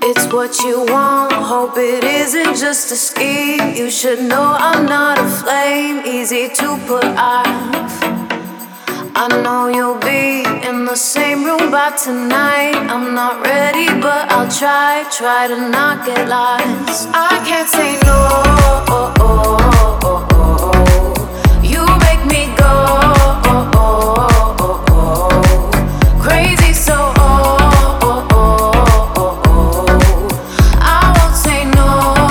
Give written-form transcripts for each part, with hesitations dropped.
It's what you want, hope it isn't just a scheme. You should know I'm not a flame, easy to put off. I know you'll be in the same room by tonight. I'm not ready, but I'll try to not get lost. I can't say no. You make me go crazy, so I won't say no.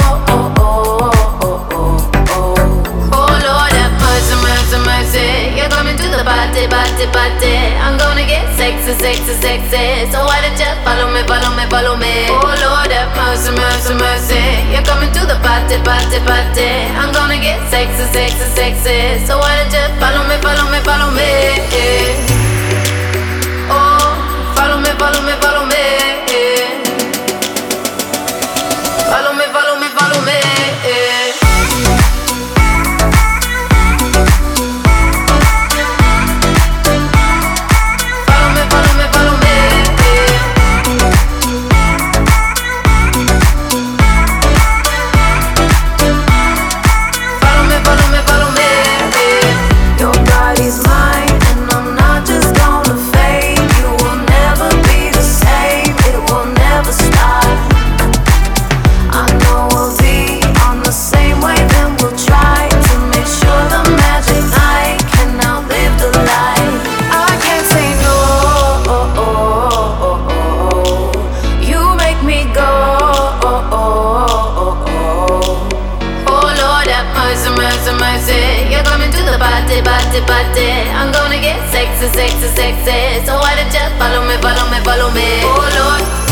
Oh Lord, have mercy, mercy, mercy. You're coming to the party, party, party. I'm gonna get sexy, sexy, sexy. So why don't you follow me, follow me, follow me? Oh Lord, have mercy, mercy, mercy. You're coming to the party, party, party. I'm gonna get sexy, sexy, sexy. So why don't you follow me, follow me, follow me? Oh, follow me, follow me, follow me. Follow me, follow me, follow me. You're coming to the party, party, party. I'm gonna get sexy, sexy, sexy. So why don't you follow me, follow me, follow me? Oh Lord.